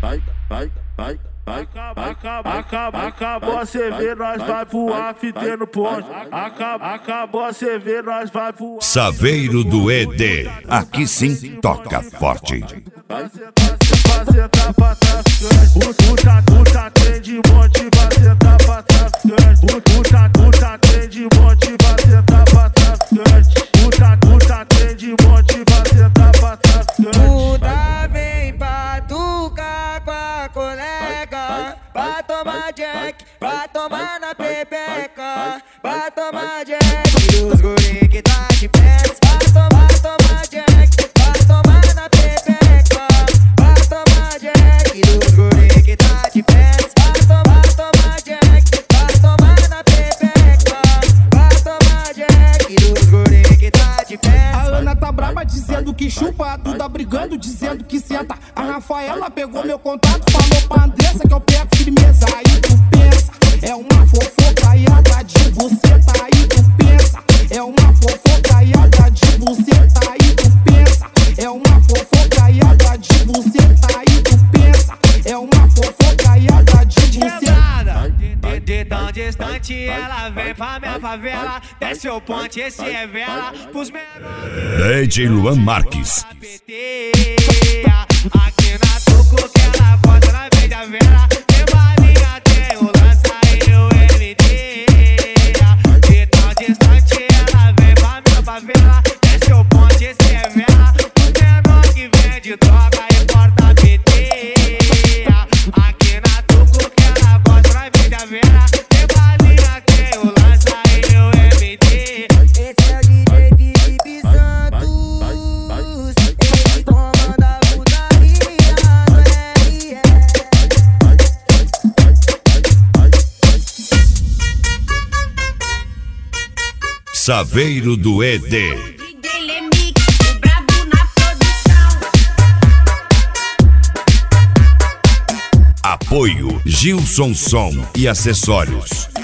Acabou a CV, nós vai pro after no ponte. Acabou a CV, nós vai pro Saveiro do ED, aqui sim toca forte. Vai sentar pra traficante. Puta tem de monte, vai sentar pra traficante. Puta tem de monte, vai sentar pra traficante. Puta tem de monte, vai sentar pra traficante. Puta vem pra tucar com a colega, pra tomar jack, pra tomar na pepeca, pra tomar jack dos guri que tá de pé, pra tomar jack, pra tomar na pepeca, pra tomar jack dos guri que tá de pé, pra tomar jack, pra tomar na pepeca, pra tomar jack dos guri que tá de pé. A Ana tá braba dizendo que chupa, a Duda brigando dizendo que senta. A Rafaela pegou meu contato, falou pra Andressa que eu pego firmeza. Aí tu pensa, é uma fofocaiada de buceta. Aí tu pensa, é uma fofocaiada de buceta. Aí tu pensa, é uma fofocaiada de buceta. Aí tu pensa, é uma fofocaiada de buceta. De tão distante ela vem pra minha favela, desce o ponte, esse é vela pros menores. DJ Luan Marques. Aqui na Tuco que ela bota na vez da vela. Tem balinha, tem o lança e o MD. De tão distante ela vem pra minha favela, desce o ponte, esse é vela pros menores que vende droga e porta PT. Aqui na Tuco que ela bota na vez da vela. Tem balinha, tem o lança e o MD. Esse é o DJ Felipe Santos. Ele comanda a putaria no RS. Saveiro do ED. DJ Lemix, o brabo na produção. Apoio Gilson Som e Acessórios.